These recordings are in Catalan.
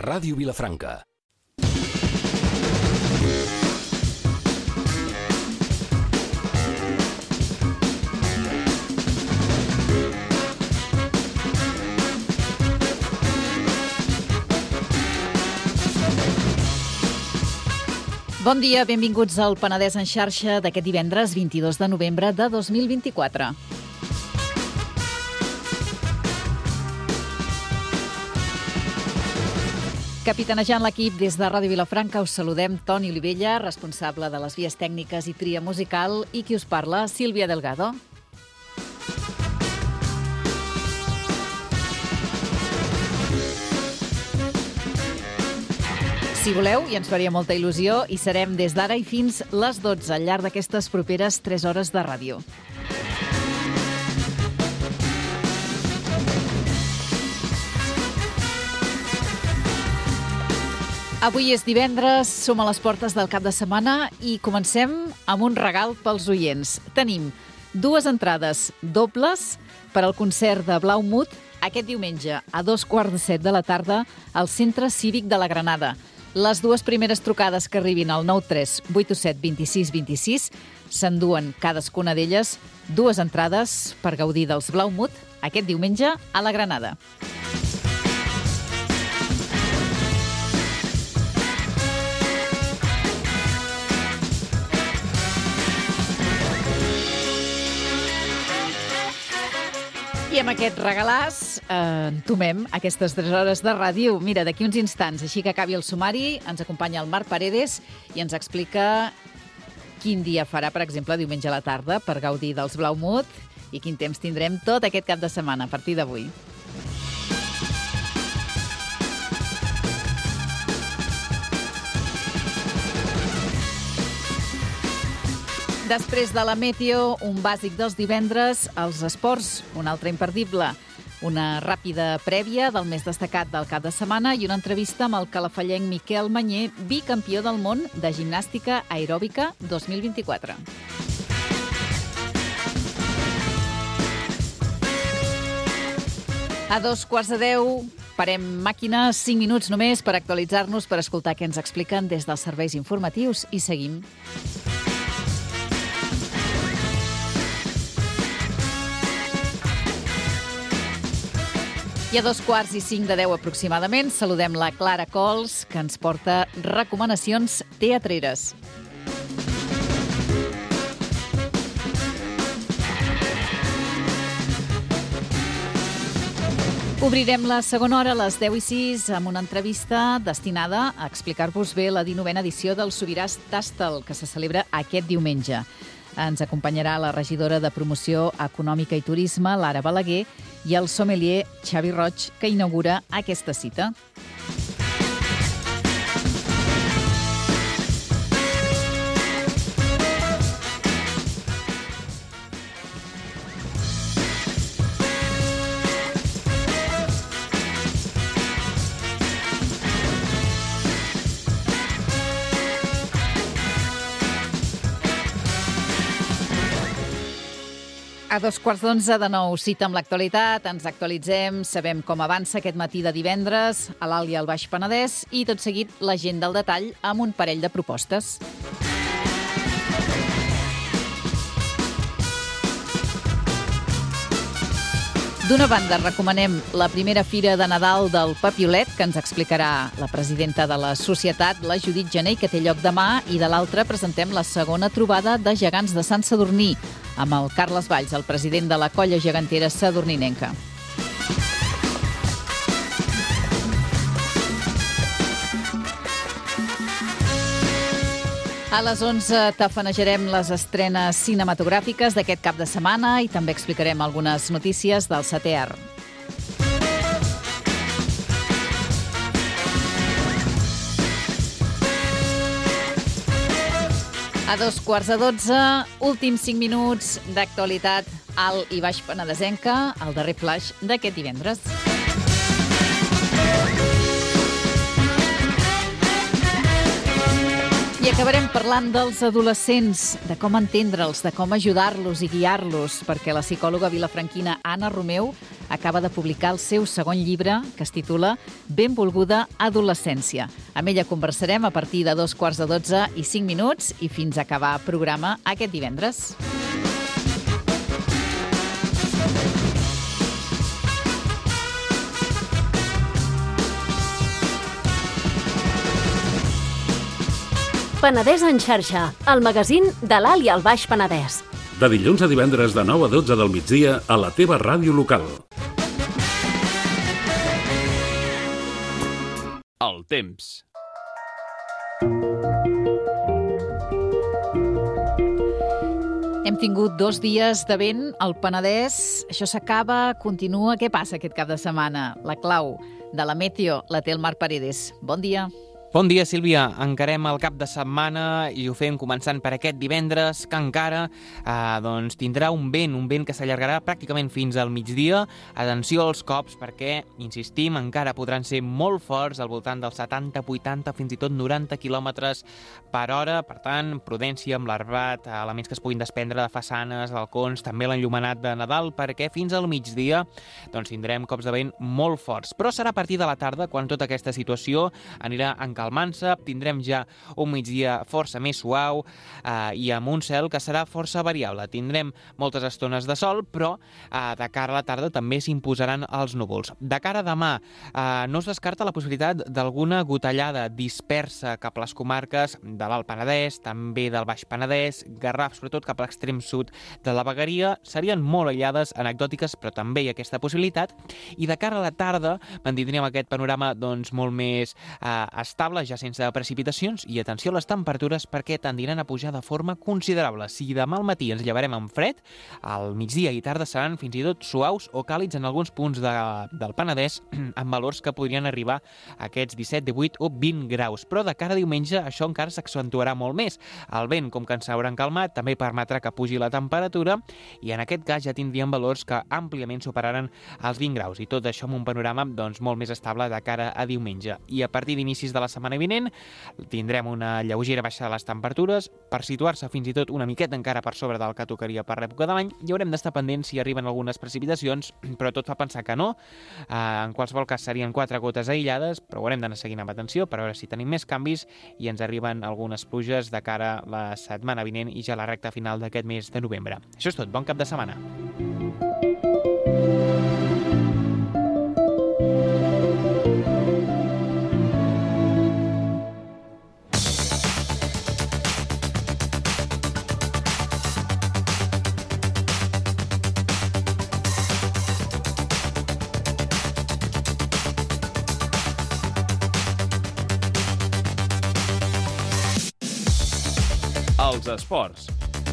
Ràdio Vilafranca. Bon dia, benvinguts al Penedès en xarxa d'aquest divendres 22 de novembre de 2024. Capitanejant l'equip des de Ràdio Vilafranca us saludem Toni Olivella, responsable de les vies tècniques i tria musical, i qui us parla, Sílvia Delgado. Si voleu, i ens faria molta il·lusió, hi serem des d'ara i fins les 12 al llarg d'aquestes properes 3 hores de ràdio. Avui és divendres, som a les portes del cap de setmana i comencem amb un regal pels oients. Tenim 2 entrades dobles per al concert de Blaumut aquest diumenge a 2:15 de la tarda al Centre Cívic de la Granada. Les 2 primeres trucades que arribin al 93 827 26 26 s'enduen cadascuna d'elles 2 entrades per gaudir dels Blaumut aquest diumenge a la Granada. I amb aquest regalàs entomem aquestes 3 hores de ràdio. Mira, d'aquí uns instants, així que acabi el sumari, ens acompanya el Marc Paredes i ens explica quin dia farà, per exemple, diumenge a la tarda per gaudir dels Blaumut i quin temps tindrem tot aquest cap de setmana a partir d'avui. Després de la meteo, un bàsic dels divendres, els esports, un altre imperdible, una ràpida prèvia del més destacat del cap de setmana i una entrevista amb el calafallenc Miquel Manyer, bicampió del món de gimnàstica aeròbica 2024. A 2:15 parem màquina, 5 minuts només per actualitzar-nos, per escoltar què ens expliquen des dels serveis informatius i seguim. I a 2:45 aproximadament saludem la Clara Cols, que ens porta recomanacions teatreres. Obrirem la segona hora a les 10:06 amb una entrevista destinada a explicar-vos bé la 19a edició del Sobiràs Tàstal, que se celebra aquest diumenge. Ens acompanyarà la regidora de Promoció Econòmica i Turisme, Lara Balaguer, i el sommelier Xavi Roig, que inaugura aquesta cita. A 2:15 de nou, cita amb l'actualitat, ens actualitzem, sabem com avança aquest matí de divendres a l'Alt i al Baix Penedès i tot seguit l'agenda al detall amb un parell de propostes. D'una banda, recomanem la primera fira de Nadal del Papiolet, que ens explicarà la presidenta de la societat, la Judit Janer, que té lloc demà, i de l'altra presentem la segona trobada de gegants de Sant Sadurní, amb el Carles Valls, el president de la colla gegantera sadurninenca. A les 11 tafanejarem les estrenes cinematogràfiques d'aquest cap de setmana i també explicarem algunes notícies del 7è art. A 2:15, últims 5 minuts d'actualitat alt i baix penedesenca, el darrer flaix d'aquest divendres. I Acabarem parlant dels adolescents, de com entendre'ls, de com ajudar-los i guiar-los, perquè la psicòloga vilafranquina Anna Romeu acaba de publicar el seu segon llibre, que es titula Benvolguda adolescència. Amb ella conversarem a partir de 11:45 i fins a acabar programa aquest divendres. Penedès en xarxa, el magazín de l'Alt i el Baix Penedès. De dilluns a divendres de 9 a 12 del migdia a la teva ràdio local. El temps. Hem tingut 2 dies de vent al Penedès. Això s'acaba, continua. Què passa aquest cap de setmana? La clau de la Meteo la té el Marc Paredes. Bon dia. Bon dia, Sílvia. Encarem el cap de setmana i ho fem començant per aquest divendres, que encara tindrà un vent que s'allargarà pràcticament fins al migdia. Atenció als cops perquè, insistim, encara podran ser molt forts, al voltant dels 70, 80, fins i tot 90 km per hora. Per tant, prudència amb l'arbat, elements que es puguin desprendre de façanes, balcons, també l'enllumenat de Nadal, perquè fins al migdia tindrem cops de vent molt forts. Però serà a partir de la tarda quan tota aquesta situació anirà calmant-se, tindrem ja un migdia força més suau i amb un cel que serà força variable. Tindrem moltes estones de sol, però de cara a la tarda també s'imposaran els núvols. De cara a demà, no es descarta la possibilitat d'alguna gotellada dispersa cap a les comarques de l'Alt Penedès, també del Baix Penedès, Garraf, sobretot cap a l'extrem sud de la Vegueria. Serien molt aïllades, anecdòtiques, però també hi ha aquesta possibilitat. I de cara a la tarda mantindríem aquest panorama molt més estable, ja sense precipitacions, i atenció a les temperatures perquè tendiran a pujar de forma considerable. Si demà al matí ens llevarem amb fred, al migdia i tarda seran fins i tot suaus o càlids en alguns punts del Penedès, amb valors que podrien arribar a aquests 17, 18 o 20 graus. Però de cara a diumenge això encara s'accentuarà molt més. El vent, com que ens hauran calmat, també permetrà que pugi la temperatura i en aquest cas ja tindríem valors que àmpliament superaran els 20 graus i tot això amb un panorama molt més estable de cara a diumenge. I a partir d'inicis de la setmana vinent tindrem una lleugera baixada de les temperatures per situar-se fins i tot una miqueta encara per sobre del que tocaria per l'època de l'any i haurem d'estar pendents si arriben algunes precipitacions, però tot fa pensar que no. En qualsevol cas serien 4 gotes aïllades, però ho haurem d'anar seguint amb atenció per veure si tenim més canvis i ens arriben algunes pluges de cara a la setmana vinent i ja a la recta final d'aquest mes de novembre. Això és tot, bon cap de setmana. Els esports.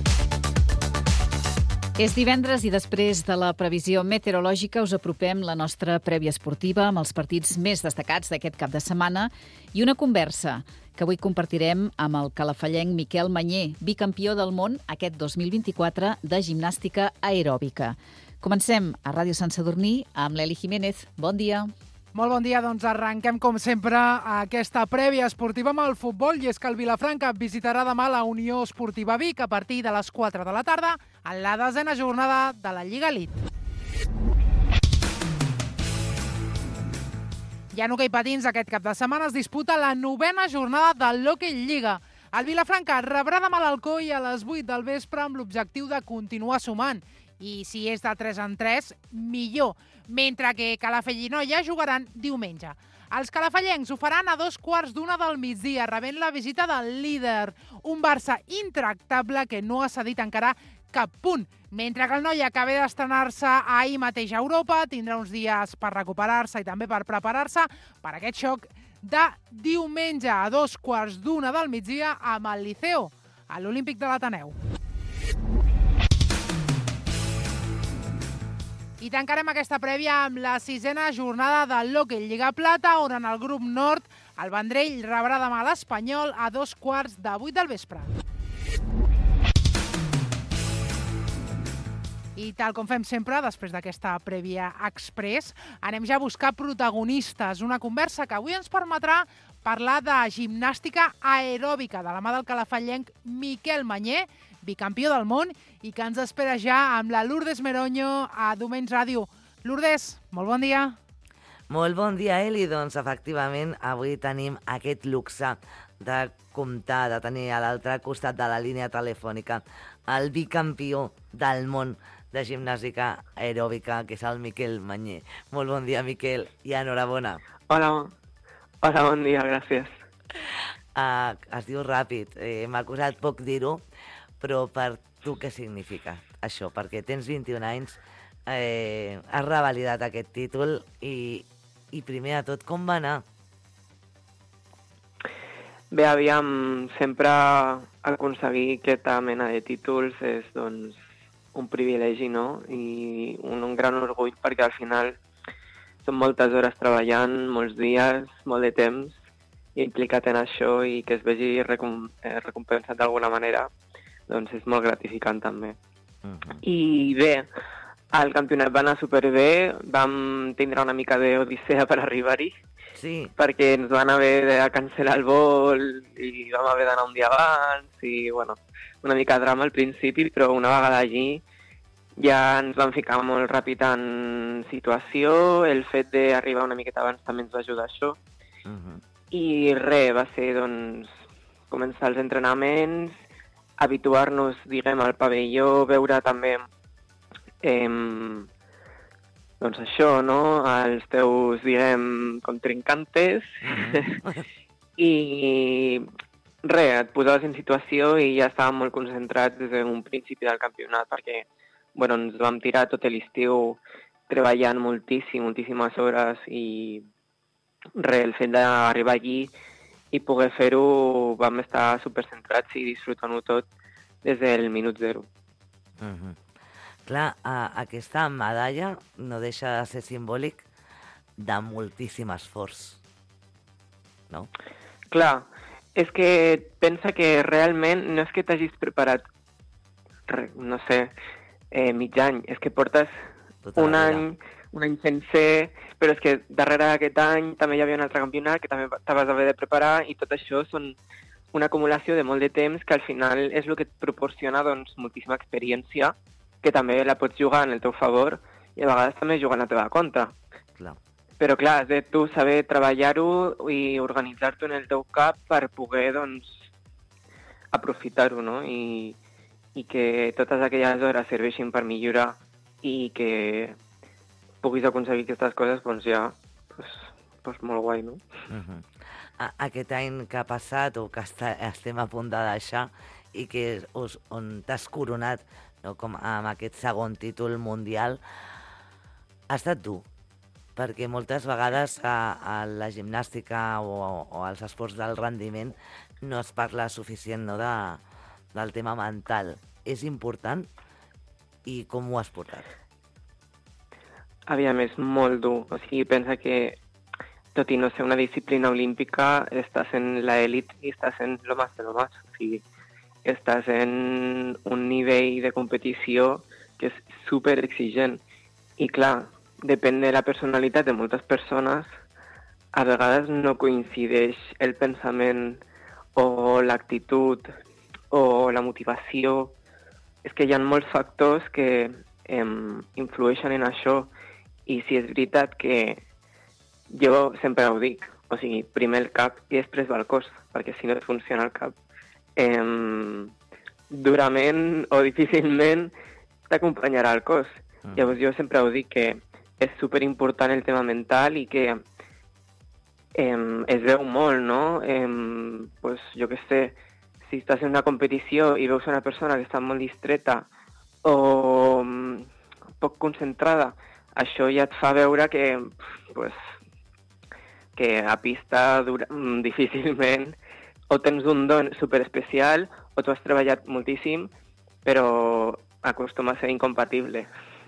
És divendres i després de la previsió meteorològica us apropem la nostra prèvia esportiva amb els partits més destacats d'aquest cap de setmana i una conversa que avui compartirem amb el calafallenc Miquel Mañé, bicampió del món aquest 2024 de gimnàstica aeròbica. Comencem a Ràdio Sant Sadurní amb l'Eli Jiménez. Bon dia. Molt bon dia, doncs arrenquem com sempre aquesta prèvia esportiva amb el futbol i és que el Vilafranca visitarà demà la Unió Esportiva Vic a partir de les 4 de la tarda en la 10ª jornada de la Lliga Elite. I en hoquei patins aquest cap de setmana es disputa la 9ª jornada de l'Hockey Lliga. El Vilafranca rebrà demà l'Alcoi a les 8 del vespre amb l'objectiu de continuar sumant. I si és de 3 en 3, millor, mentre que Calafell i Noia jugaran diumenge. Els calafallencs ho faran a 2:15 del migdia, rebent la visita del líder, un Barça intractable que no ha cedit encara cap punt, mentre que el Noia, que ve d'estrenar-se ahir mateix a Europa, tindrà uns dies per recuperar-se i també per preparar-se per aquest xoc de diumenge a 2:15 del migdia amb el Liceo, a l'Olímpic de l'Ateneu. I tancarem aquesta prèvia amb la 6ª jornada de l'Hockey Lliga Plata, on en el grup nord el Vendrell rebrà demà l'Espanyol a 2:15 del vespre. I tal com fem sempre, després d'aquesta prèvia express, anem ja a buscar protagonistes. Una conversa que avui ens permetrà parlar de gimnàstica aeròbica de la mà del calafallenc Miquel Mañé, bicampió del món, i que ens espera ja amb la Lourdes Meroño a Domens Ràdio. Lourdes, molt bon dia. Molt bon dia, Eli. Doncs, efectivament, avui tenim aquest luxe de comptar, de tenir a l'altre costat de la línia telefònica el bicampió del món de gimnàstica aeròbica, que és el Miquel Mañé. Molt bon dia, Miquel, i enhorabona. Hola, bon dia, gràcies. Es diu ràpid, m'ha costat poc dir-ho, però per tu què significa això? Perquè tens 21 anys, has revalidat aquest títol i primer de tot, com va anar? Bé, aviam, sempre aconseguir aquesta mena de títols és, doncs, un privilegi, no? I un gran orgull, perquè al final són moltes hores treballant, molts dies, molt de temps, implicat en això, i que es vegi recompensat d'alguna manera, doncs és molt gratificant també. I bé, el campionat va anar superbé, vam tindre una mica d'odissea per arribar-hi, sí, perquè ens van haver de cancel·lar el vol i vam haver d'anar un dia abans, i bueno, una mica de drama al principi, però una vegada allí ja ens vam ficar molt ràpid en situació, el fet d'arribar una miqueta abans també ens va ajudar això, i res, va ser doncs començar els entrenaments, habituar-nos, diguem, al pavelló, veure també doncs això, no?, els teus, diguem, contrincantes, i res, et posaves en situació i ja estàvem molt concentrats des d'un principi del campionat, perquè, bueno, ens vam tirar tot l'estiu treballant moltíssimes hores, i res, el fet d'arribar allí i poder fer-ho, vam estar supercentrats i disfrutant-ho tot des del minut zero. Clar, aquesta medalla no deixa de ser simbòlic de moltíssim esforç, no? Clar, és que pensa que realment no és que t'hagis preparat, no sé, mig any, és que portes un any sencer, però és que darrere d'aquest any també hi havia un altre campionat que també t'has d'haver de preparar, i tot això són una acumulació de molt de temps que al final és el que et proporciona, doncs, moltíssima experiència, que també la pots jugar en el teu favor i a vegades també jugar en la teva contra. Clar. Però clar, has de tu saber treballar-ho i organitzar-t'ho en el teu cap per poder, doncs, aprofitar-ho, no? I que totes aquelles hores serveixin per millorar i que puguis aconseguir aquestes coses, doncs ja, doncs molt guai, no? Aquest any que ha passat o que estem a punt de deixar i que on t'has coronat, no, com amb aquest segon títol mundial, ha estat dur, perquè moltes vegades a la gimnàstica o als esports del rendiment no es parla suficient, no, del tema mental. És important? I com ho has portat? Aviam, és molt dur. O sigui, pensa que, tot i no ser una disciplina olímpica, estàs en l'elit i estàs en lo más de lo más. O sigui, estàs en un nivell de competició que és super exigent. I clar, depèn de la personalitat de moltes persones, a vegades no coincideix el pensament o l'actitud o la motivació. És que hi ha molts factors que influeixen en això, i si és veritat que jo sempre ho dic, o sigui, primer el cap i després va el cos, perquè si no et funciona el cap, durament o difícilment t'acompanyarà el cos. Llavors jo sempre ho dic que és superimportant el tema mental i que es veu molt, no? Pues, jo què sé, si estàs en una competició i veus una persona que està molt distreta o poc concentrada, això ja et fa veure que, pues, que a pista difícilment o tens un don superespecial o tu has treballat moltíssim, però acostuma a ser incompatible.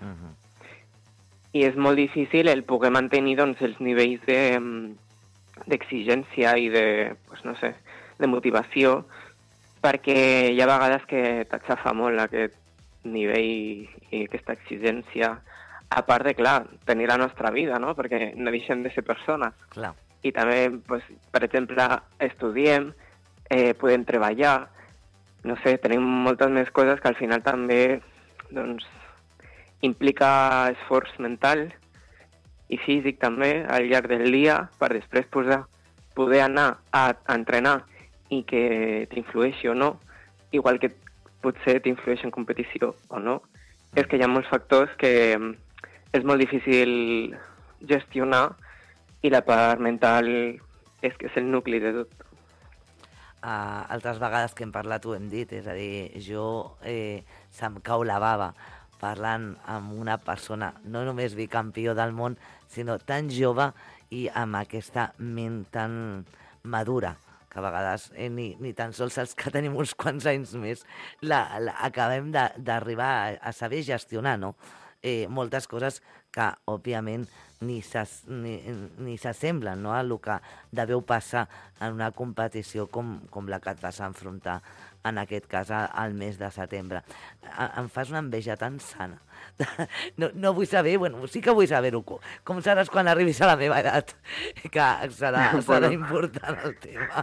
I és molt difícil el poder mantenir, doncs, els nivells d'exigència i de, pues, no sé, de motivació, perquè hi ha vegades que t'aixafa molt aquest nivell i aquesta exigència, a part de, clar, tenir la nostra vida, no? Perquè no deixem de ser persones. Clar. I també, pues, per exemple, estudiem, podem treballar, no sé, tenim moltes més coses que al final també doncs, implica esforç mental i físic també al llarg del dia per després poder anar a entrenar i que t'influeixi o no, igual que potser t'influeix en competició o no. És que hi ha molts factors que és molt difícil gestionar i la part mental és que és el nucli de tot. Altres vegades que hem parlat ho hem dit, és a dir, jo se'm cau la bava parlant amb una persona, no només bicampió del món, sinó tan jove i amb aquesta ment tan madura, que a vegades ni tan sols els que tenim uns quants anys més acabem d'arribar a saber gestionar, no? Moltes coses que, òbviament, ni s'assemblen, no?, a el que deveu passar en una competició com la que et vas enfrontar, en aquest cas, al mes de setembre. Em fas una enveja tan sana. No vull saber, bueno, sí que vull saber-ho, com seràs quan arribis a la meva edat, que serà important el tema.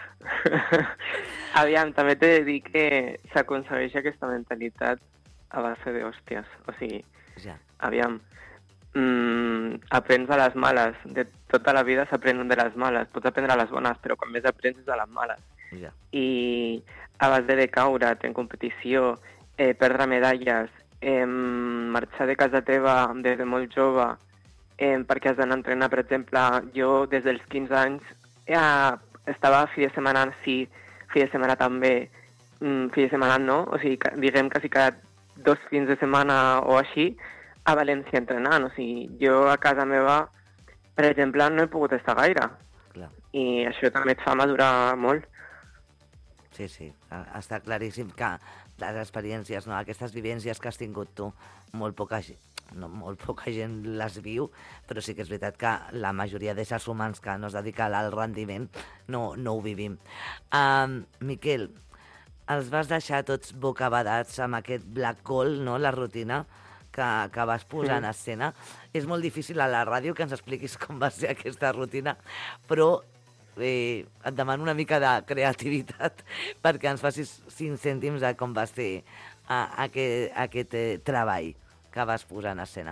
Aviam, també t'he de dir que s'aconsegueix aquesta mentalitat a base d'hòsties. O sigui, aviam, aprens a les males. De tota la vida s'aprèn de les males. Pots aprendre a les bones, però quan més aprens és a les males. I a base de caure't en competició, perdre medalles, marxar de casa teva des de molt jove perquè has d'anar a entrenar, per exemple, jo des dels 15 anys estava fi de setmana sí, fi de setmana també, fi de setmana no, o sigui, diguem quasi cada 2 fins de setmana o així, a València entrenant. O sigui, jo a casa meva, per exemple, no he pogut estar gaire. Clar. I això també et fa madurar molt. Sí, està claríssim que les experiències, no, aquestes vivències que has tingut tu, molt poca gent les viu, però sí que és veritat que la majoria d'éssers humans que no es dedica al rendiment no ho vivim. Miquel, els vas deixar tots bocabadats amb aquest black goal, no?, la rutina que vas posar en escena. És molt difícil a la ràdio que ens expliquis com va ser aquesta rutina, però et demano una mica de creativitat perquè ens facis 5 cèntims de com va ser aquest treball que vas posar en escena.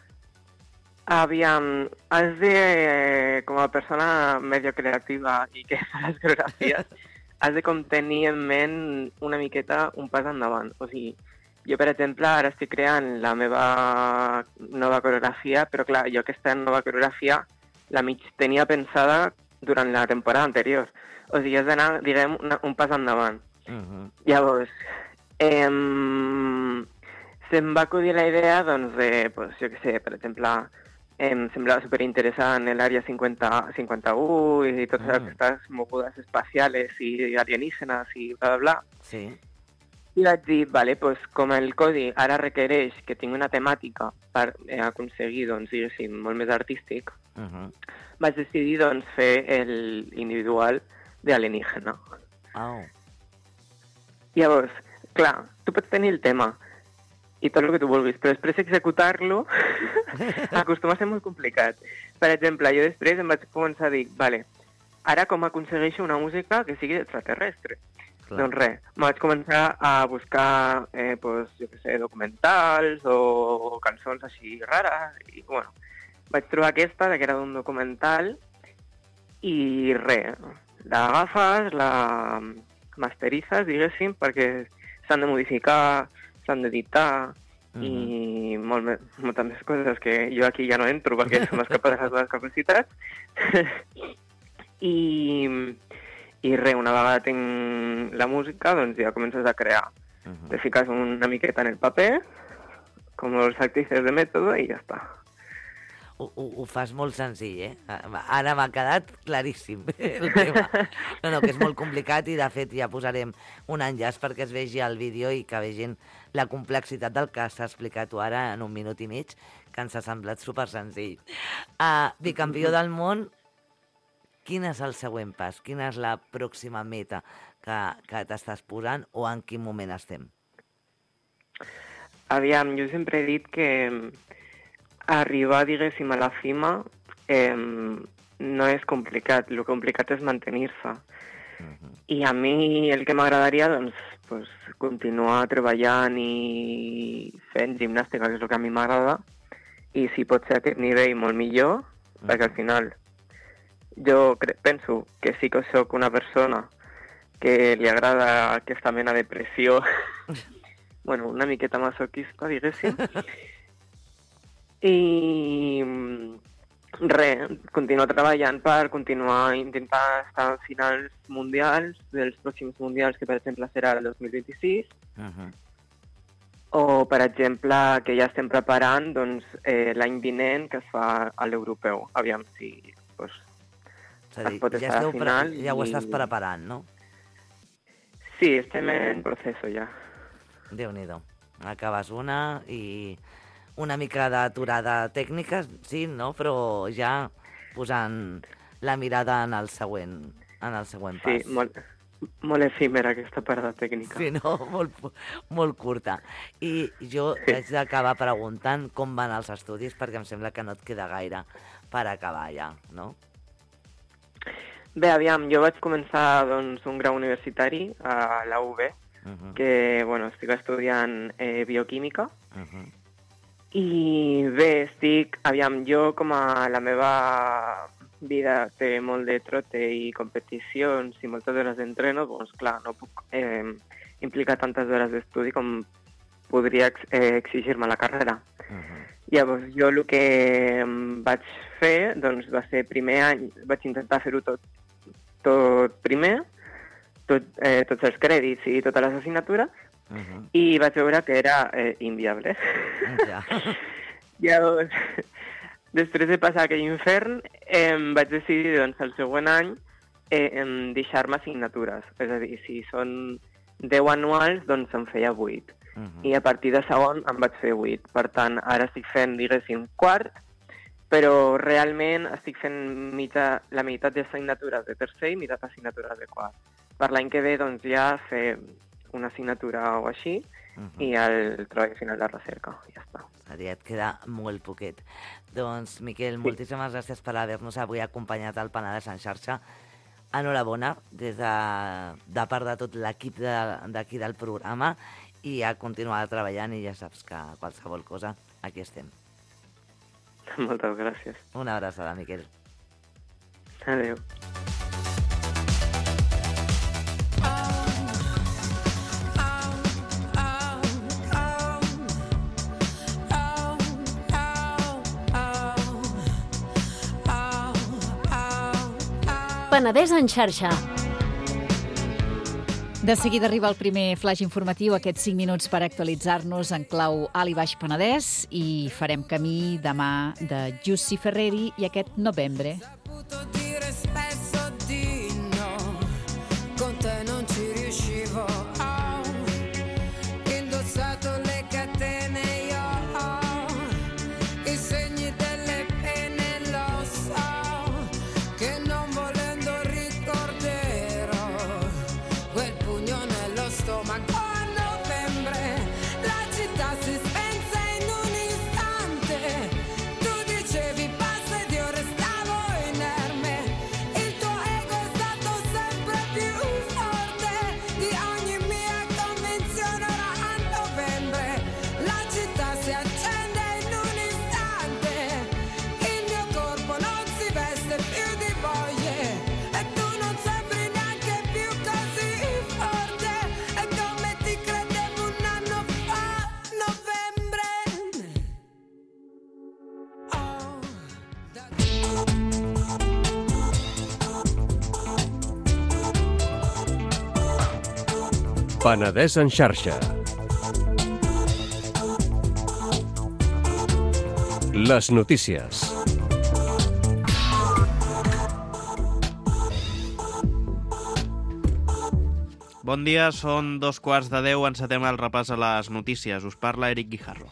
Aviam, has de, com a persona medio creativa i que fa les coreografies, has de com tenir en ment una miqueta un pas endavant. O sigui, jo, per exemple, ara estic creant la meva nova coreografia, però clar, jo aquesta nova coreografia la mig tenia pensada durant la temporada anterior. O sigui, has d'anar, diguem, un pas endavant. Llavors, se'm va acudir la idea, doncs, de, pues, jo què sé, per exemple, em semblava superinteressant l'àrea 51 i totes aquestes mogudes espacials i alienígenes i bla, bla, bla. Sí. I vaig dir, vale, pues, com el codi ara requereix que tingui una temàtica per aconseguir, doncs, diguéssim, molt més artístic, vaig decidir, doncs, fer l'individual d'alienígena. Llavors, clar, tu pots tenir el tema i tot el que tu vulguis, però després executar-lo acostuma a ser molt complicat. Per exemple, jo després em vaig començar a dir, vale, ara com aconsegueixo una música que sigui extraterrestre? Clar. Doncs res, em vaig començar a buscar, pues, jo què sé, documentals o cançons així rares, i bueno, vaig trobar aquesta, que era d'un documental, i res, l'agafes, la masteritzes, diguéssim, perquè s'han de modificar, s'han d'editar, i moltes més coses que jo aquí ja no entro perquè són escapades de les meves capacitats. I res, una vegada tinc la música, doncs ja comences a crear. Te fiques una miqueta en el paper, com els actrices de mètode, i ja està. Ho fas molt senzill, Ara m'ha quedat claríssim el tema. No, que és molt complicat i, de fet, ja posarem un enllaç perquè es vegi el vídeo i que vegin la complexitat del que s'ha explicat tu ara en 1 minut i mig, que ens ha semblat super senzill. Bicampió del món, quin és el següent pas? Quina és la pròxima meta que t'estàs posant o en quin moment estem? Aviam, jo sempre he dit que arribar, diguéssim, a la cima no és complicat, el complicat és mantenir-se. I a mi el que m'agradaria, doncs, continuar treballant i fent gimnàstica, que és el que a mi m'agrada, i si pot ser aquest nivell molt millor, perquè al final jo penso que sí que sóc una persona que li agrada aquesta mena de pressió, bueno, una miqueta masoquista, diguéssim, i continuar treballant per continuar intentar estar als finals mundials, dels pròxims mundials, que per exemple serà el 2026, o per exemple que ja estem preparant l'any vinent que es fa a l'europeu. Aviam si es pot estar al final. Ja ho estàs preparant, no? Sí, estem en procés ja. Déu-n'hi-do. Acabes una i una mica d'aturada tècnica, sí, no? Però ja posant la mirada en el següent pas. Sí, molt efímera aquesta part de tècnica. Sí, no? Molt curta. I jo haig d'acabar preguntant com van els estudis, perquè em sembla que no et queda gaire per acabar ja, no? Bé, aviam, jo vaig començar un grau universitari a la UB, que estic estudiant bioquímica, i bé, jo com a la meva vida té molt de trote i competicions i moltes hores d'entreno, doncs clar, no puc implicar tantes hores d'estudi com podria exigir-me la carrera. Llavors, jo el que vaig fer va ser primer any, vaig intentar fer-ho tot primer, tots els crèdits i totes les assignatures, i vaig veure que era inviable. Llavors, després de passar aquell infern, vaig decidir el següent any deixar-me assignatures. És a dir, si són 10 anuals, doncs em feia 8. I a partir de segon em vaig fer 8. Per tant, ara estic fent, diguéssim, quart, però realment estic fent la meitat d'assignatures de tercer i meitat d'assignatures de quart. Per l'any que ve, doncs, ja fer una assignatura o així i el treball final de recerca. Ja està. Ja et queda molt poquet. Doncs, Miquel, moltíssimes gràcies per haver-nos avui acompanyat al Penedès en xarxa. Enhorabona des de part de tot l'equip d'aquí del programa i a continuar treballant i ja saps que qualsevol cosa aquí estem. Moltes gràcies. Una abraçada, Miquel. Adéu. Penedès en xarxa. De seguida arriba el primer flash informatiu, aquests 5 minuts per actualitzar-nos en clau Alt i Baix Penedès, i farem camí demà de Giussi Ferreri i aquest Novembre. Penedès en xarxa. Les notícies. Bon dia, són 2:15. Encetem el repàs a les notícies. Us parla Eric Guijarro.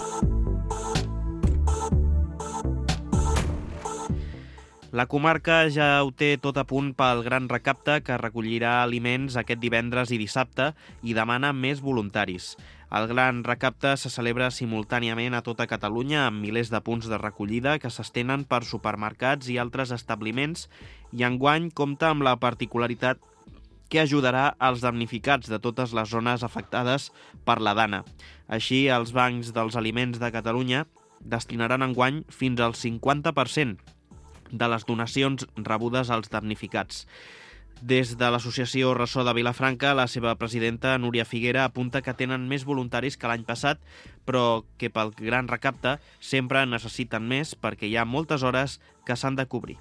La comarca ja ho té tot a punt pel gran recapte que recollirà aliments aquest divendres i dissabte i demana més voluntaris. El Gran Recapte se celebra simultàniament a tota Catalunya amb milers de punts de recollida que s'estenen per supermercats i altres establiments i enguany compta amb la particularitat que ajudarà als damnificats de totes les zones afectades per la dana. Així, els bancs dels aliments de Catalunya destinaran enguany fins al 50% de les donacions rebudes als damnificats. Des de l'associació Ressò de Vilafranca, la seva presidenta, Núria Figuera, apunta que tenen més voluntaris que l'any passat, però que pel Gran Recapte sempre necessiten més perquè hi ha moltes hores que s'han de cobrir.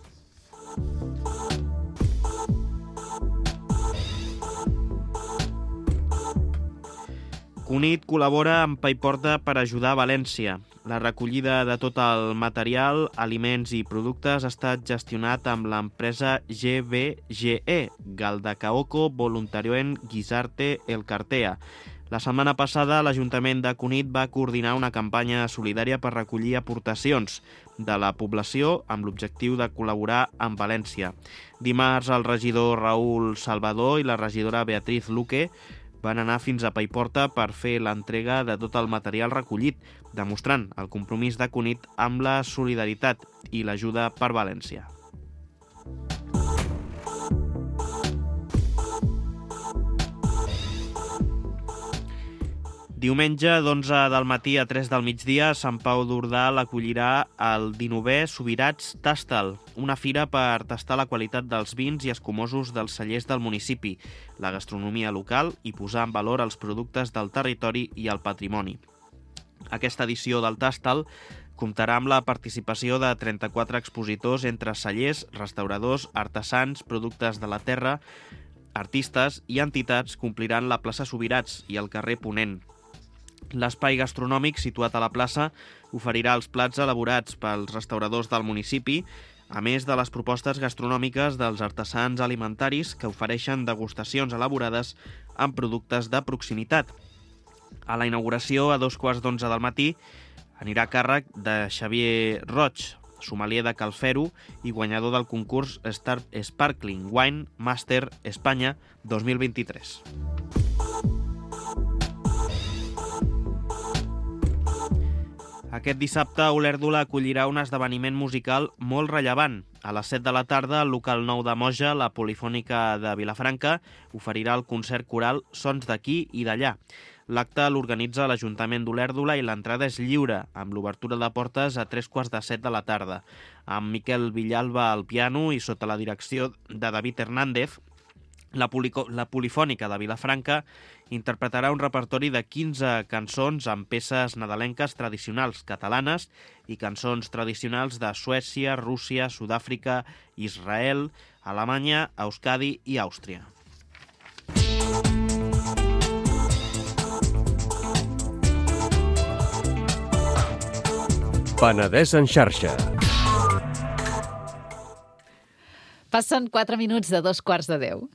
Cunit col·labora amb Paiporta per ajudar a València. La recollida de tot el material, aliments i productes ha estat gestionat amb l'empresa GBGE, Galdacaoco Voluntarioen Guisarte Elkartea. La setmana passada, l'Ajuntament de Cunit va coordinar una campanya solidària per recollir aportacions de la població amb l'objectiu de col·laborar amb València. Dimarts, el regidor Raül Salvador i la regidora Beatriz Luque van anar fins a Paiporta per fer l'entrega de tot el material recollit, demostrant el compromís de Cunit amb la solidaritat i l'ajuda per València. Diumenge, d'11 del matí a 3 del migdia, Sant Pau d'Ordal acollirà el 19è Subirats Tastal, una fira per tastar la qualitat dels vins i escumosos dels cellers del municipi, la gastronomia local i posar en valor els productes del territori i el patrimoni. Aquesta edició del Tastal comptarà amb la participació de 34 expositors entre cellers, restauradors, artesans, productes de la terra, artistes i entitats que ompliran la plaça Subirats i el carrer Ponent. L'espai gastronòmic situat a la plaça oferirà els plats elaborats pels restauradors del municipi, a més de les propostes gastronòmiques dels artesans alimentaris que ofereixen degustacions elaborades amb productes de proximitat. A la inauguració, a 2:15 del matí, anirà a càrrec de Xavier Roig, sommelier de Calfero i guanyador del concurs Sparkling Wine Master Espanya 2023. Aquest dissabte, Olèrdola acollirà un esdeveniment musical molt rellevant. A les 7 de la tarda, al local 9 de Moja, la Polifònica de Vilafranca oferirà el concert coral Sons d'aquí i d'allà. L'acte l'organitza l'Ajuntament d'Olèrdola i l'entrada és lliure, amb l'obertura de portes a 3:15 de la tarda. Amb Miquel Villalba al piano i sota la direcció de David Hernández, la Polifònica de Vilafranca interpretarà un repertori de 15 cançons amb peces nadalenques tradicionals catalanes i cançons tradicionals de Suècia, Rússia, Sud-àfrica, Israel, Alemanya, Euskadi i Àustria. Penedès en xarxa. Passen 4 minuts de 2:15.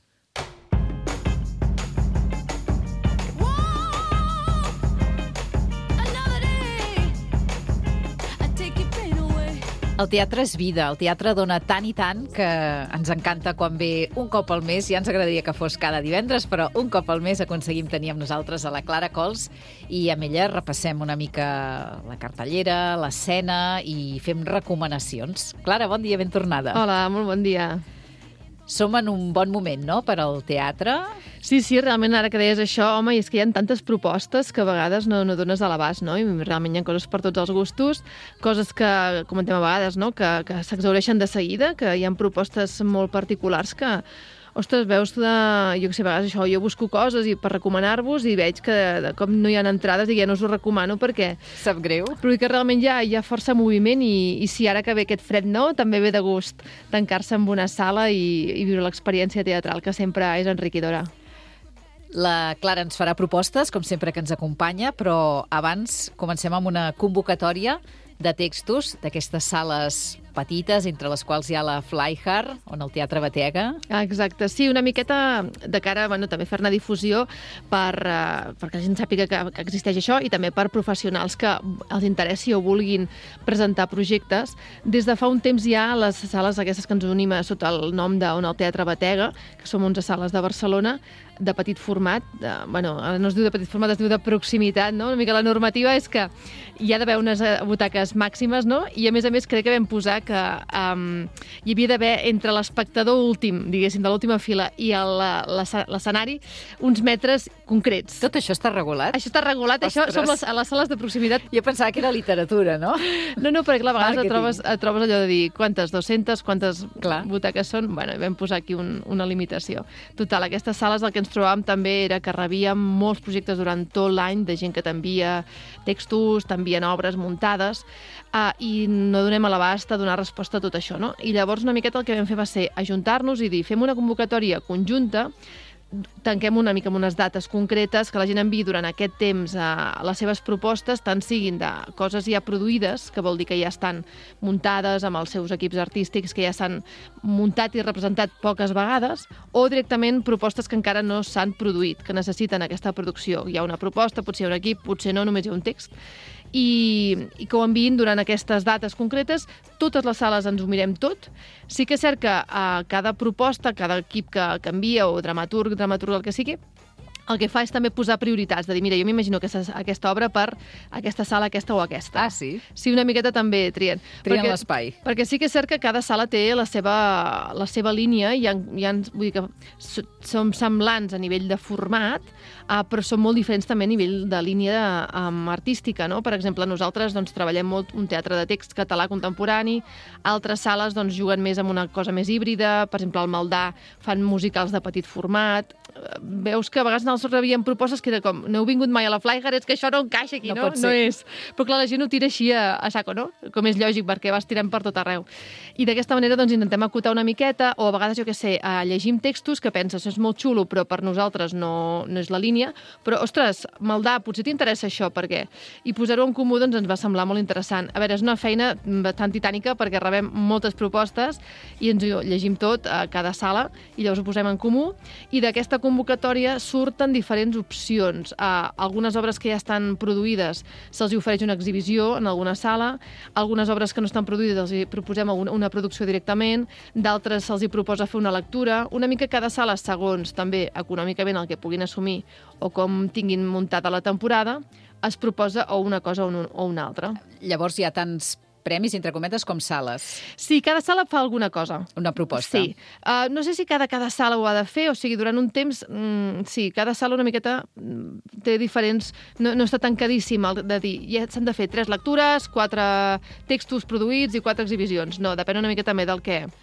El teatre és vida, el teatre dona tant i tant que ens encanta quan ve un cop al mes. Ja ens agradaria que fos cada divendres, però un cop al mes aconseguim tenir amb nosaltres a la Clara Cols i amb ella repassem una mica la cartellera, l'escena i fem recomanacions. Clara, bon dia, ben tornada. Hola, molt bon dia. Som en un bon moment, no?, per al teatre. Sí, realment, ara que deies això, home, i és que hi ha tantes propostes que a vegades no dones a l'abast, no? I realment hi ha coses per tots els gustos, coses que comentem a vegades, no?, que s'exhaureixen de seguida, que hi ha propostes molt particulars que, ostres, veus de... Jo que sé, a vegades això, jo busco coses i per recomanar-vos i veig que de cop no hi ha entrades i ja no us ho recomano perquè... Sap greu. Però que realment hi ha força moviment i si ara que ve aquest fred nou, també ve de gust tancar-se en una sala i viure l'experiència teatral, que sempre és enriquidora. La Clara ens farà propostes, com sempre que ens acompanya, però abans comencem amb una convocatòria de textos d'aquestes sales petites, entre les quals hi ha la Flyhard, on el Teatre Batega. Exacte, sí, una miqueta de cara també fer-ne difusió perquè la gent sàpiga que existeix això i també per professionals que els interessi o vulguin presentar projectes. Des de fa un temps hi ha les sales aquestes que ens unim sota el nom d'on el Teatre Batega, que som 11 sales de Barcelona, de petit format, ara no es diu de petit format, es diu de proximitat, no? Una mica la normativa és que hi ha d'haver unes butaques màximes, no? I a més crec que vam posar que hi havia d'haver entre l'espectador últim, diguéssim, de l'última fila i l'escenari, uns metres concrets. Tot això està regulat? Això està regulat, això som a les sales de proximitat. Jo pensava que era literatura, no? No, perquè a vegades et trobes allò de dir quantes, 200, quantes butaques són. Bueno, vam posar aquí una limitació. Total, aquestes sales el que ens trobàvem també era que rebíem molts projectes durant tot l'any de gent que t'envia textos, t'envien obres muntades i no donem a l'abast a donar resposta a tot això, no? I llavors una miqueta el que vam fer va ser ajuntar-nos i dir fem una convocatòria conjunta, tanquem una mica amb unes dates concretes, que la gent enviï durant aquest temps les seves propostes, tant siguin de coses ja produïdes, que vol dir que ja estan muntades amb els seus equips artístics, que ja s'han muntat i representat poques vegades, o directament propostes que encara no s'han produït, que necessiten aquesta producció. Hi ha una proposta, potser hi ha un equip, potser no, només hi ha un text, i que ho enviïn durant aquestes dates concretes. Totes les sales ens ho mirem tot. Sí que és cert que cada proposta, cada equip que envia, o dramaturg, el que sigui, el que fa és també posar prioritats, de dir, mira, jo m'imagino aquesta obra per aquesta sala, aquesta o aquesta. Ah, sí? Sí, una miqueta també trien. Trien l'espai. Perquè sí que és cert que cada sala té la seva línia, i vull dir que som semblants a nivell de format, però són molt diferents també a nivell de línia artística, no? Per exemple, nosaltres treballem molt un teatre de text català contemporani, altres sales juguen més amb una cosa més híbrida, per exemple, al Maldà fan musicals de petit format. Veus que a vegades ens rebien propostes que era com, no heu vingut mai a la Flyhard, és que això no encaixa aquí, no? No és. Però clar, la gent ho tira així a saco, no? Com és lògic, perquè vas tirant per tot arreu. I d'aquesta manera intentem acotar una miqueta, o a vegades, jo què sé, llegim textos que penses, és molt xulo, però per nosaltres no és la línia, però, ostres, Maldà, potser t'interessa això, per què? I posar-ho en comú ens va semblar molt interessant. A veure, és una feina tan titànica perquè rebem moltes propostes i ens ho llegim tot a cada sala i llavors ho posem en comú, i d'aquesta convocatòria surten diferents opcions. Algunes obres que ja estan produïdes se'ls ofereix una exhibició en alguna sala, algunes obres que no estan produïdes els proposem una producció directament, d'altres se'ls proposa fer una lectura, una mica cada sala, segons també econòmicament el que puguin assumir o com tinguin muntada la temporada, es proposa o una cosa o una altra. Llavors hi ha tants premis, entre cometes, com sales. Sí, cada sala fa alguna cosa. Una proposta. Sí. No sé si cada sala ho ha de fer, o sigui, durant un temps, sí, cada sala una miqueta té diferents... No està tancadíssim de dir, ja s'han de fer 3 lectures, 4 textos produïts i 4 exhibicions. No, depèn una mica també del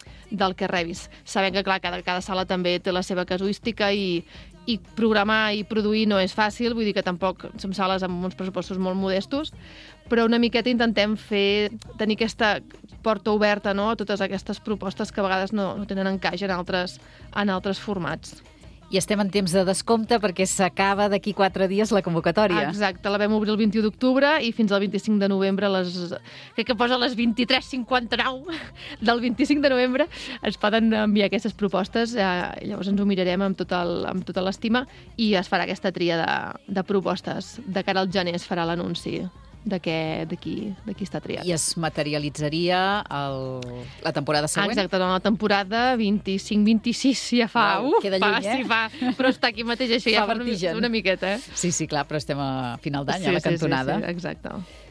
que rebis. Sabem que, clar, cada sala també té la seva casuística i programar i produir no és fàcil, vull dir que tampoc som sales amb uns pressupostos molt modestos, però una miqueta intentem tenir aquesta porta oberta, no?, a totes aquestes propostes que a vegades no tenen encaix en altres formats. I estem en temps de descompte perquè s'acaba d'aquí 4 dies la convocatòria. Exacte, la vam obrir el 21 d'octubre i fins al 25 de novembre, crec que posa les 23:59 del 25 de novembre, es poden enviar aquestes propostes, llavors ens ho mirarem amb tota l'estima i es farà aquesta tria de propostes. De cara al gener es farà l'anunci de qui està triat. I es materialitzaria la temporada següent? Exacte, la temporada 25-26 ja fa. Queda lluny, sí, fa. Però està aquí mateix, això ja fa una miqueta. Sí, clar, però estem a final d'any, a la cantonada. Sí, exacte.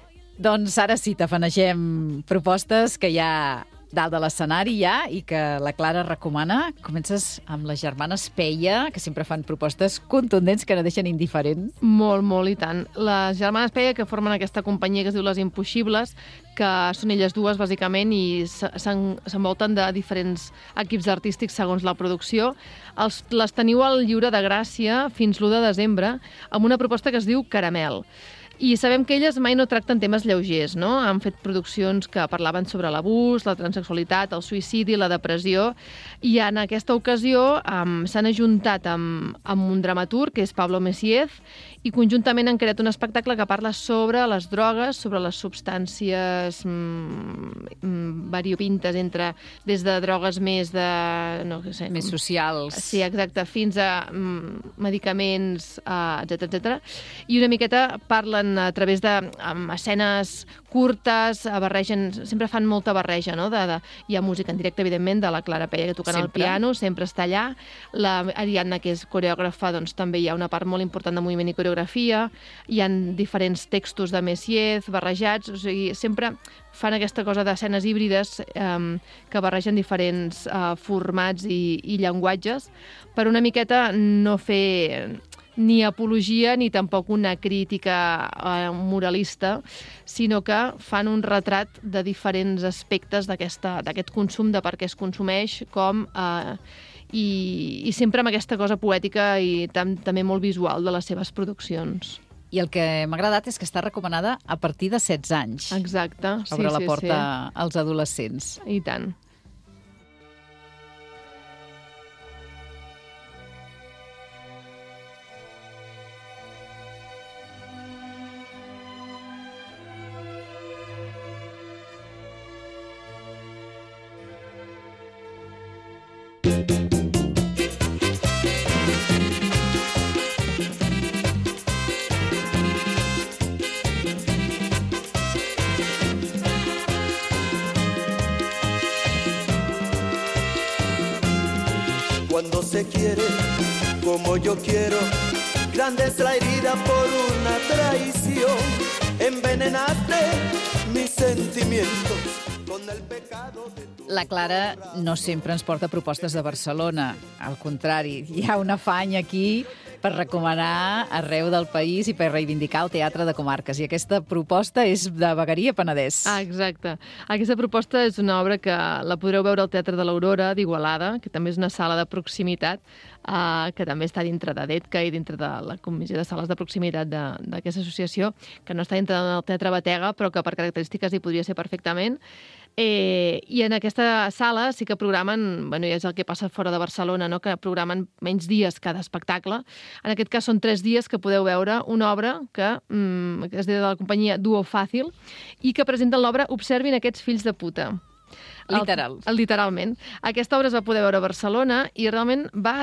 Doncs ara sí, tafanegem propostes que hi ha dalt de l'escenari ja i que la Clara recomana. Comences amb les germanes Peia, que sempre fan propostes contundents que no deixen indiferent. Molt, molt, i tant. Les germanes Peia, que formen aquesta companyia que es diu Les Impossibles, que són elles dues, bàsicament, i s'envolten de diferents equips artístics segons la producció. Les teniu al Lliure de Gràcia fins l'1 de desembre amb una proposta que es diu Caramel. I sabem que elles mai no tracten temes lleugers, no? Han fet produccions que parlaven sobre l'abús, la transsexualitat, el suïcidi, la depressió, i en aquesta ocasió s'han ajuntat amb un dramaturg, que és Pablo Messiez, i conjuntament han creat un espectacle que parla sobre les drogues, sobre les substàncies variopintes, des de drogues més de... no sé, més socials. Sí, exacte, fins a medicaments, etcètera. I una miqueta parlen a través d'escenes curtes, sempre fan molta barreja, no? Hi ha música en directe, evidentment, de la Clara Peia, que tocant el piano, sempre està allà. La Ariadna, que és coreògrafa, doncs també hi ha una part molt important de moviment i coreografia. Hi ha diferents textos de Messiez barrejats, o sigui, sempre fan aquesta cosa d'escenes híbrides que barregen diferents formats i llenguatges per una miqueta no fer ni apologia ni tampoc una crítica moralista, sinó que fan un retrat de diferents aspectes d'aquest consum, de per què es consumeix, com i sempre amb aquesta cosa poètica i també molt visual de les seves produccions. I el que m'ha agradat és que està recomanada a partir de 16 anys. Exacte. Obre la porta als adolescents. I tant. Cuando se quiere como yo quiero, grande es la herida por una traición. Envenenaste mis sentimientos con el pecado de tu... La Clara no sempre ens porta propostes de Barcelona. Al contrari, hi ha un afany aquí per recomanar arreu del país i per reivindicar el teatre de comarques. I aquesta proposta és de Vegueria, Penedès. Exacte. Aquesta proposta és una obra que la podreu veure al Teatre de l'Aurora d'Igualada, que també és una sala de proximitat, que també està dintre de DETCA i dintre de la Comissió de Sales de Proximitat d'aquesta associació, que no està dintre del Teatre Batega, però que per característiques hi podria ser perfectament. I en aquesta sala sí que programen, bueno, ja és el que passa fora de Barcelona, no? Que programen menys dies cada espectacle. En aquest cas són 3 dies que podeu veure una obra que es diu de la companyia Duo Fàcil i que presenten l'obra Observin aquests fills de puta. Literalment. Aquesta obra es va poder veure a Barcelona i realment va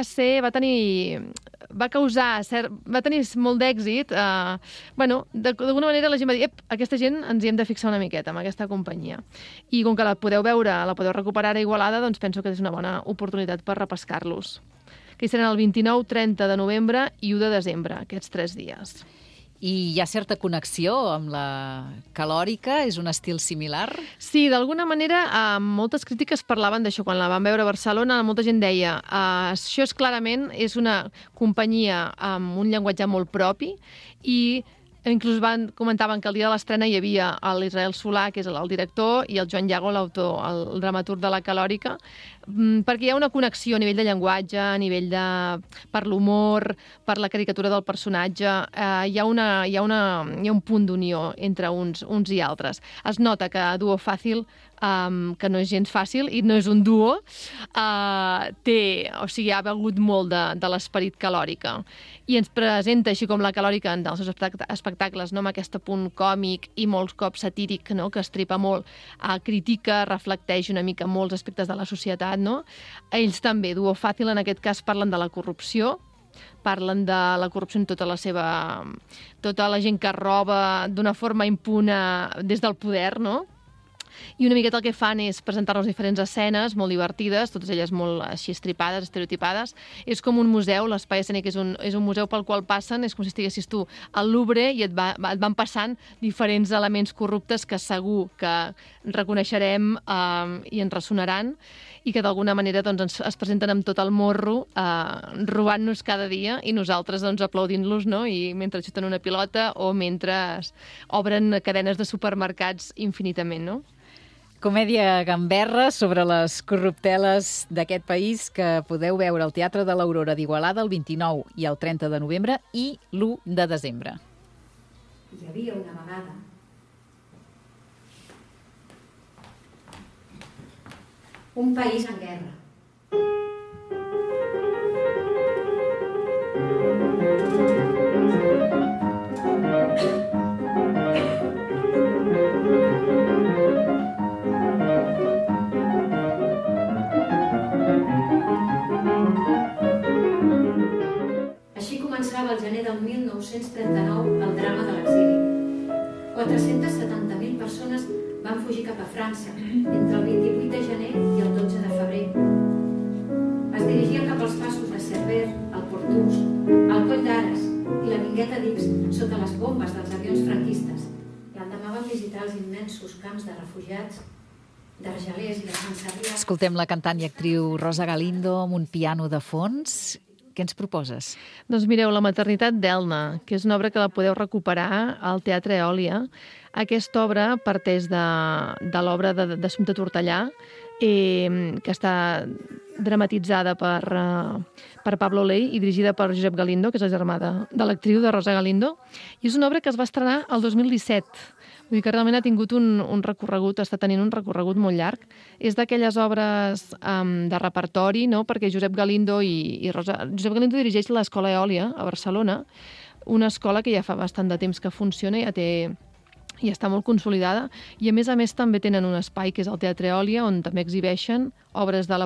tenir molt d'èxit. D'alguna manera la gent va dir aquesta gent ens hi hem de fixar una miqueta amb aquesta companyia. I com que la podeu veure, la podeu recuperar a Igualada, doncs penso que és una bona oportunitat per repescar-los. Que hi seran el 29, 30 de novembre i 1 de desembre, aquests 3 dies. I hi ha certa connexió amb la calòrica? És un estil similar? Sí, d'alguna manera, moltes crítiques parlaven d'això. Quan la van veure a Barcelona, molta gent deia això és una companyia amb un llenguatge molt propi i inclús comentaven que el dia de l'estrena hi havia l'Israel Solà, que és el director, i el Joan Llago, l'autor, el dramaturg de la calòrica, perquè hi ha una connexió a nivell de llenguatge, a nivell per l'humor, per la caricatura del personatge, hi ha un punt d'unió entre uns i altres. Es nota que Duo Fàcil, que no és gens fàcil i no és un duo, ha begut molt de l'esperit calòrica i ens presenta, així com la calòrica en els seus espectacles, no, amb aquest punt còmic i molts cops satíric, no, que estripa molt, critica, reflecteix una mica molts aspectes de la societat, no? Ells també, Duo Fàcil, en aquest cas parlen de la corrupció, parlen de la corrupció en tota la gent que roba d'una forma impune des del poder, no? I una miqueta el que fan és presentar-nos diferents escenes molt divertides, totes elles molt així estripades, estereotipades. És com un museu, l'espai escènic és un museu pel qual passen, és com si estiguessis tu al Louvre i et van passant diferents elements corruptes que segur que reconeixerem i ens ressonaran i que d'alguna manera doncs, es presenten amb tot el morro, robant-nos cada dia i nosaltres doncs, aplaudint-los, no? I mentre xuten una pilota o mentre obren cadenes de supermercats infinitament, no? Comèdia gamberra sobre les corrupteles d'aquest país que podeu veure al Teatre de l'Aurora d'Igualada el 29 i el 30 de novembre i l'1 de desembre. Hi havia una vegada un país en guerra. Així començava el gener del 1939 el drama de l'exili. 470.000 persones van fugir cap a França entre el 28 de gener i el 12 de febrer. Es dirigien cap als passos de Cerver, el Portús, el Coll d'Ares i la Mingueta d'Ix sota les bombes dels avions franquistes. L'endemà van visitar els immensos camps de refugiats d'Argelers i de Sant Cebrià. Escoltem la cantant i actriu Rosa Galindo amb un piano de fons. Què ens proposes? Doncs mireu, La maternitat d'Elna, que és una obra que la podeu recuperar al Teatre Eòlia. Aquesta obra parteix de l'obra d'Assumpta Tortellà, que està dramatitzada per Pablo Ley i dirigida per Josep Galindo, que és el germà de l'actriu de Rosa Galindo. I és una obra que es va estrenar el 2017. Vull dir que realment ha tingut un recorregut, està tenint un recorregut molt llarg. És d'aquelles obres de repertori, no? Perquè Josep Galindo Josep Galindo dirigeix l'Escola Eòlia a Barcelona, una escola que ja fa bastant de temps que funciona, i està molt consolidada, i a més també tenen un espai que és el Teatre Eòlia, on també exhibeixen obres de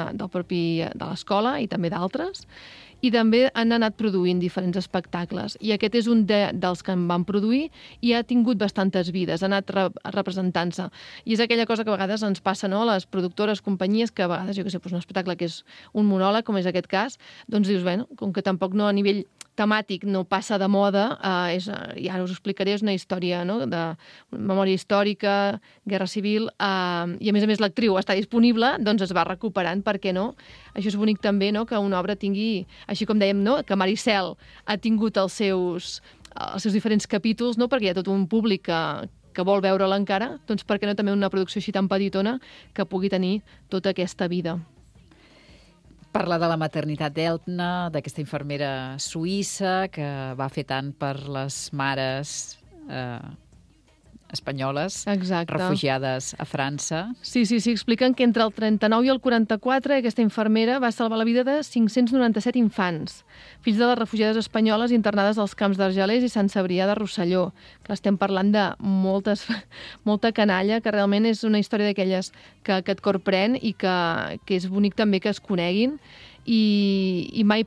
l'escola i també d'altres, i també han anat produint diferents espectacles. I aquest és un dels que en van produir i ha tingut bastantes vides, ha anat representant-se. I és aquella cosa que a vegades ens passa, no? A les productores, companyies, que a vegades, jo què sé, un espectacle que és un monòleg, com és aquest cas, doncs dius, bueno, com que tampoc no a nivell temàtic no passa de moda, i ara us ho explicaré, és una història, no? De memòria històrica, guerra civil, i a més l'actriu està disponible, doncs es va recuperant, per què no? Això és bonic també, no? Que una obra tingui, així com dèiem, no? Que Maricel ha tingut els seus diferents capítols, no? Perquè hi ha tot un públic que vol veure-la encara, doncs per què no també una producció així tan petitona que pugui tenir tota aquesta vida. Parla de la maternitat d'Elna, d'aquesta infermera suïssa que va fer tant per les mares espanyoles, exacte, refugiades a França. Sí, expliquen que entre el 39 i el 44 aquesta infermera va salvar la vida de 597 infants, fills de les refugiades espanyoles internades als camps d'Argelers i Sant Cebrià de Rosselló, que estem parlant de molta canalla, que realment és una història d'aquelles que et corprèn i que és bonic també que es coneguin. I mai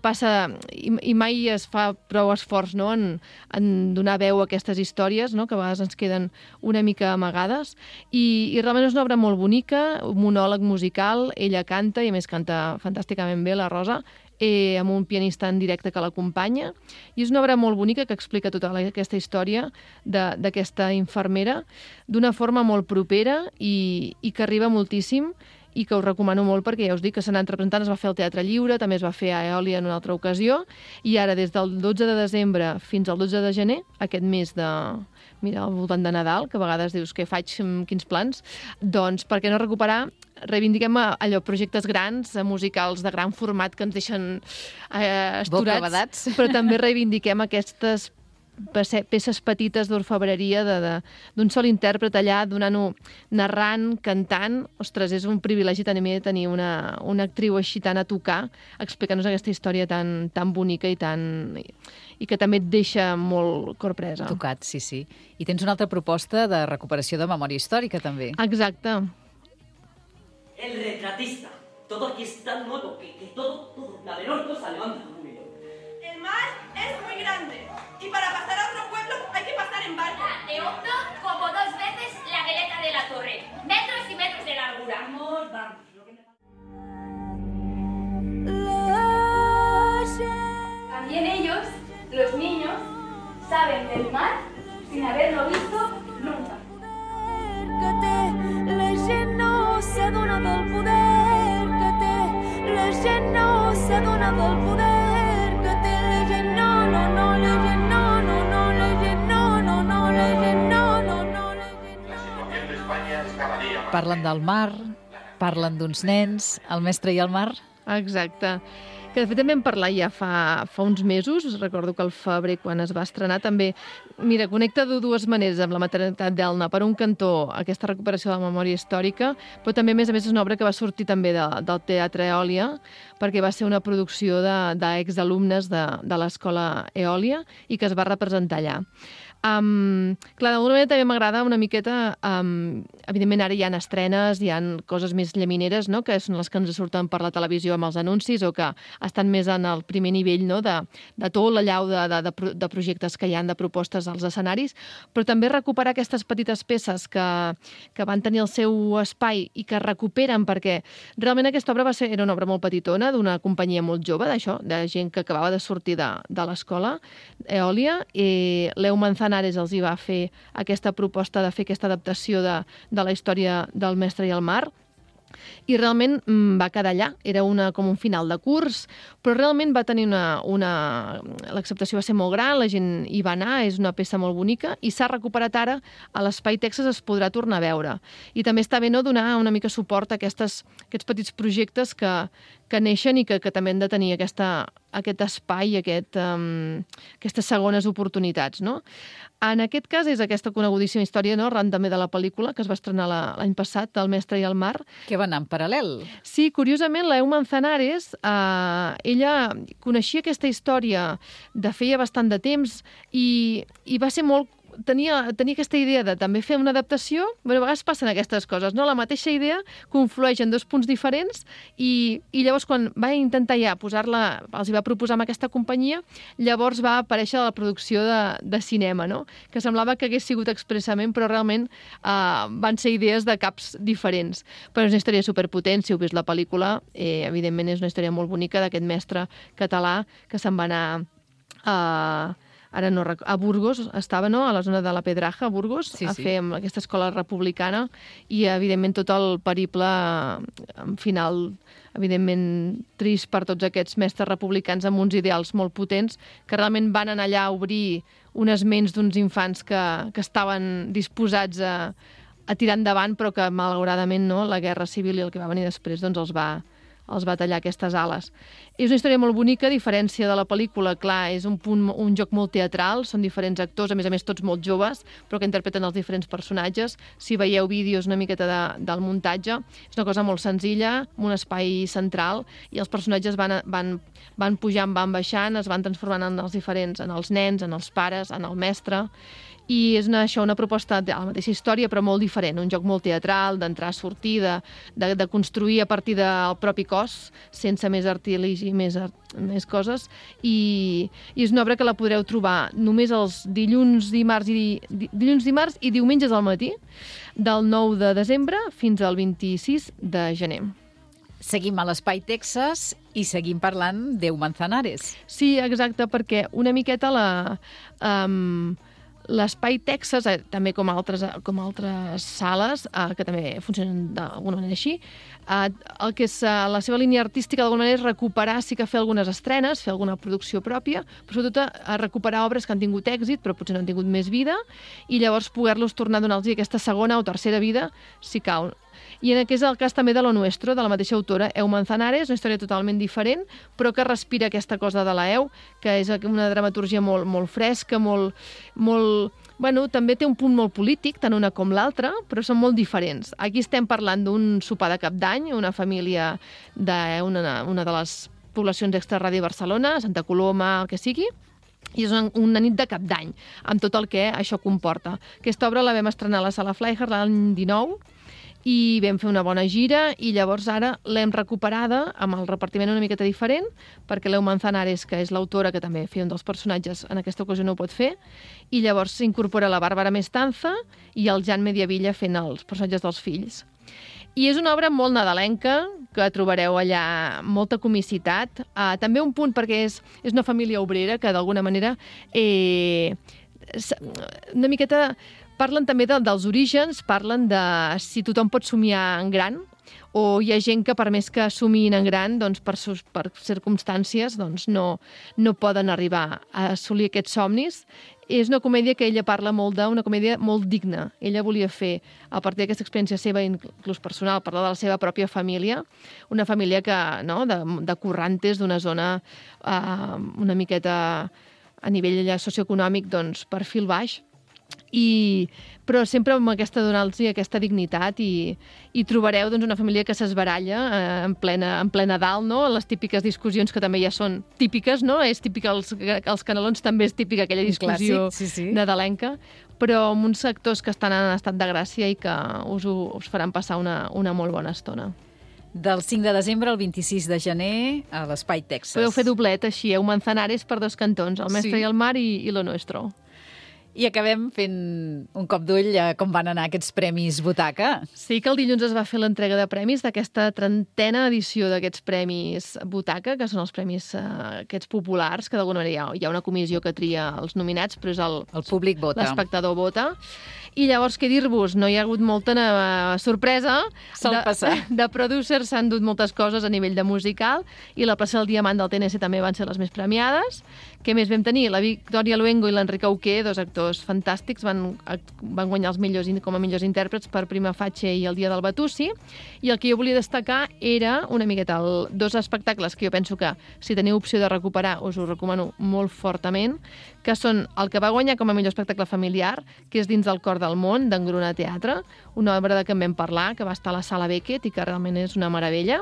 es fa prou esforç, no? en donar veu a aquestes històries, no? Que a vegades ens queden una mica amagades, i realment és una obra molt bonica, un monòleg musical, ella canta, i a més canta fantàsticament bé, la Rosa, amb un pianista en directe que l'acompanya, i és una obra molt bonica que explica tota aquesta història d'aquesta infermera d'una forma molt propera i que arriba moltíssim, i que us recomano molt perquè ja us dic que s'ha anat representant, es va fer al Teatre Lliure, també es va fer a Eòlia en una altra ocasió, i ara des del 12 de desembre fins al 12 de gener, aquest mes mira, al voltant de Nadal, que a vegades dius què faig, quins plans, doncs per què no recuperar, reivindiquem allò, projectes grans, musicals de gran format que ens deixen esturats, però també reivindiquem aquestes peces petites d'orfebreria d'un sol intèrpret allà, narrant, cantant. Ostres, és un privilegi també tenir una actriu així tan a tocar, explicant-nos aquesta història tan bonica i que també et deixa molt corpresa. Tocat, sí. I tens una altra proposta de recuperació de memòria històrica, també. Exacte. El retratista. Todo aquí es tan nuevo que todo, la de Norto se levanta muy bien. El mar es muy grande. Y para pasar a otro pueblo hay que pasar en barco. De hondo como 2 veces la veleta de la torre. Metros y metros de largura. Vamos. También ellos, los niños, saben del mar sin haberlo visto nunca. La gent no s'adona del poder que té. La gent no s'adona del poder que té. La gent no, la gent no, la gent no, la gent no. La situació d'Espanya és cada dia. Parlen del mar, parlen d'uns nens, el mestre i el mar. Exacte. que de fet també vam parlar ja fa uns mesos, recordo que al febrer, quan es va estrenar, també, mira, connecta de dues maneres amb la maternitat d'Elna. Per un cantó, aquesta recuperació de la memòria històrica, però també, a més, és una obra que va sortir també del Teatre Eòlia, perquè va ser una producció d'exalumnes de l'escola Eòlia i que es va representar allà. Clar, d'alguna manera també m'agrada una miqueta, evidentment ara hi ha estrenes, hi ha coses més llamineres, no?, que són les que ens surten per la televisió amb els anuncis o que estan més en el primer nivell, no?, de tot l'allau de projectes que hi ha, de propostes als escenaris, però també recuperar aquestes petites peces que van tenir el seu espai i que recuperen, perquè realment aquesta obra era una obra molt petitona, d'una companyia molt jove, d'això, de gent que acabava de sortir de l'escola Eòlia, i Leo Manzanares els hi va fer aquesta proposta de fer aquesta adaptació de la història del Mestre i el Mar, i realment va quedar allà. Era com un final de curs, però realment va tenir l'acceptació va ser molt gran, la gent hi va anar, és una peça molt bonica, i s'ha recuperat ara a l'Espai Texas, es podrà tornar a veure. I també està bé, no?, donar una mica suport a aquests petits projectes que neixen i que també han de tenir aquest espai, aquestes segones oportunitats, no? En aquest cas és aquesta conegudíssima història, no?, arran també de la pel·lícula que es va estrenar l'any passat, El Mestre i el Mar. Que va anar en paral·lel. Sí, curiosament, la Leo Manzanares, ella coneixia aquesta història de feia bastant de temps i va ser molt... Tenia aquesta idea de també fer una adaptació, però a vegades passen aquestes coses, no? La mateixa idea conflueix en dos punts diferents i llavors quan va intentar ja posar-la, els hi va proposar amb aquesta companyia, llavors va aparèixer la producció de cinema, no? Que semblava que hagués sigut expressament, però realment van ser idees de caps diferents. Però és una història superpotent, si heu vist la pel·lícula, evidentment és una història molt bonica d'aquest mestre català que se'n va anar a Burgos, estava, no?, a la zona de la Pedraja, a Burgos, a fer amb aquesta escola republicana, i evidentment tot el periple en final, evidentment trist per tots aquests mestres republicans amb uns ideals molt potents, que realment van anar allà a obrir unes ments d'uns infants que estaven disposats a tirar endavant, però que malauradament, no?, la guerra civil i el que va venir després doncs els va tallar aquestes ales. És una història molt bonica, a diferència de la pel·lícula, clar, és un joc molt teatral, són diferents actors, a més tots molt joves, però que interpreten els diferents personatges. Si veieu vídeos una miqueta del muntatge, és una cosa molt senzilla, amb un espai central, i els personatges van pujant, van baixant, es van transformant en els diferents, en els nens, en els pares, en el mestre, i és una proposta de la mateixa història, però molt diferent, un joc molt teatral, d'entrar, sortir, de construir a partir del propi cos, sense més artilegi, més coses, i és una obra que la podreu trobar només els dilluns, dimarts i diumenges al matí, del 9 de desembre fins al 26 de gener. Seguim a l'Espai Texas i seguim parlant d'Eu Manzanares. Sí, exacte, perquè una miqueta l'Espai Texas, també com altres sales, que també funcionen d'alguna manera així, el que és la seva línia artística d'alguna manera és recuperar, sí que fer algunes estrenes, fer alguna producció pròpia, però sobretot a recuperar obres que han tingut èxit, però potser no han tingut més vida, i llavors poder-los tornar a donar-los aquesta segona o tercera vida, si cal. I en aquest és el cas també de Lo Nuestro, de la mateixa autora, Eo Manzanares, una història totalment diferent, però que respira aquesta cosa de la Eo, que és una dramaturgia molt fresca, bueno, també té un punt molt polític, tant una com l'altra, però són molt diferents. Aquí estem parlant d'un sopar de Cap d'Any, una família d'una de les poblacions extrarradi de Barcelona, Santa Coloma, el que sigui, i és una nit de Cap d'Any, amb tot el que això comporta. Aquesta obra la vam estrenar a la Sala Fleischer l'any 19, i vam fer una bona gira, i llavors ara l'hem recuperada amb el repartiment una miqueta diferent, perquè Leo Manzanares, que és l'autora, que també feia un dels personatges, en aquesta ocasió no ho pot fer, i llavors s'incorpora la Bàrbara Mestanza i el Jan Mediavilla fent els personatges dels fills. I és una obra molt nadalenca, que trobareu allà molta comicitat, també un punt perquè és una família obrera que d'alguna manera una miqueta Parlen també dels orígens, parlen de si tothom pot somiar en gran, o hi ha gent que per més que somiïn en gran, doncs per circumstàncies doncs no poden arribar a assolir aquests somnis. És una comèdia que ella parla molt d'una comèdia molt digna. Ella volia fer, a partir d'aquesta experiència seva, inclús personal, parlar de la seva pròpia família, una família que, no, de currantes, d'una zona una miqueta a nivell socioeconòmic, doncs, perfil baix, però sempre amb donar-los aquesta dignitat i trobareu doncs, una família que s'esbaralla en plena dalt, no? Les típiques discussions que també ja són típiques, no? És típica els Canelons, també és típica aquella discussió nadalenca, però amb uns actors que estan en estat de gràcia i que us faran passar una molt bona estona. Del 5 de desembre al 26 de gener a l'Espai Texas. Podeu fer doblet, així, Manzanares per 2 cantons, El Mestre i el Mar i Lo Nuestro. I acabem fent un cop d'ull a com van anar aquests Premis Butaca. Sí, que el dilluns es va fer l'entrega de premis d'aquesta 30a edició d'aquests Premis Butaca, que són els premis aquests populars, que d'alguna manera hi ha una comissió que tria els nominats, però és el públic vota. L'espectador vota. I llavors, què dir-vos? No hi ha hagut molta sorpresa. Sol passar. De producers s'han dut moltes coses a nivell de musical i la plaça del Diamant del TNC també van ser les més premiades. Què més vam tenir? La Victòria Luengo i l'Enric Auqué, 2 actors fantàstics, van guanyar els millors com a millors intèrprets per Prima Facie i El dia del Batussi. I el que jo volia destacar era una miqueta 2 espectacles que jo penso que si teniu opció de recuperar us ho recomano molt fortament, que són el que va guanyar com a millor espectacle familiar, que és Dins del cor del món, d'Engruna Teatre, una obra de què en vam parlar, que va estar a la Sala Beckett i que realment és una meravella.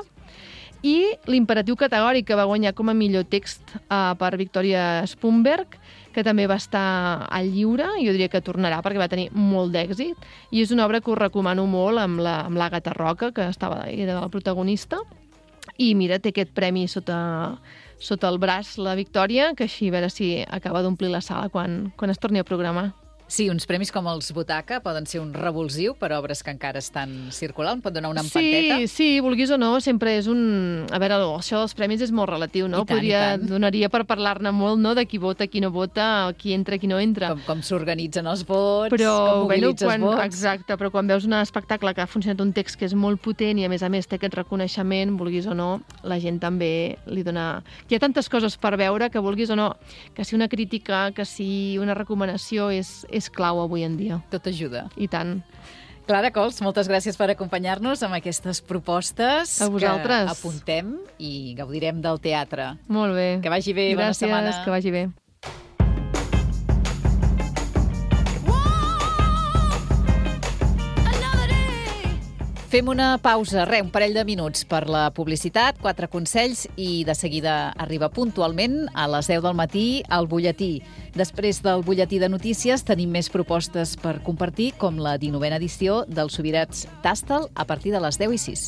I L'Imperatiu categòric, que va guanyar com a millor text per Victoria Spunberg, que també va estar al lliure, i jo diria que tornarà perquè va tenir molt d'èxit, i és una obra que us recomano molt amb l'Àgata Roca, que era la protagonista, i mira, té aquest premi sota el braç la Victòria, que així a veure si acaba d'omplir la sala quan es torni a programar. Sí, uns premis com els Butaca poden ser un revulsiu per obres que encara estan circulant, pot donar una empanteta. Sí, vulguis o no, sempre és un... A veure, això dels premis és molt relatiu, no? Donaria per parlar-ne molt, no?, de qui vota, qui no vota, qui entra, qui no entra. Com s'organitzen els vots, com mobilitzes vots. Exacte, però quan veus un espectacle que ha funcionat un text que és molt potent i a més té aquest reconeixement, vulguis o no, la gent també li dona... Hi ha tantes coses per veure que vulguis o no, que si una crítica, que si una recomanació és clau avui en dia. Tot ajuda. I tant. Clara Cols, moltes gràcies per acompanyar-nos amb aquestes propostes a vosaltres. Que apuntem i gaudirem del teatre. Molt bé. Que vagi bé, bona setmana. Gràcies, que vagi bé. Fem una pausa, un parell de minuts per la publicitat, 4 consells i de seguida arriba puntualment a les 10 del matí al butlletí. Després del butlletí de notícies tenim més propostes per compartir, com la 19a edició dels Subirats Tàstal a partir de les 10:06.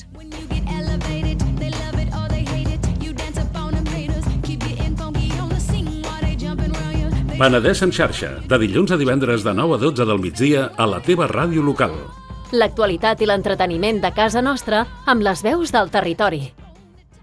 Penedès en xarxa, de dilluns a divendres de 9 a 12 del migdia a la teva ràdio local. L'actualitat i l'entreteniment de casa nostra amb les veus del territori.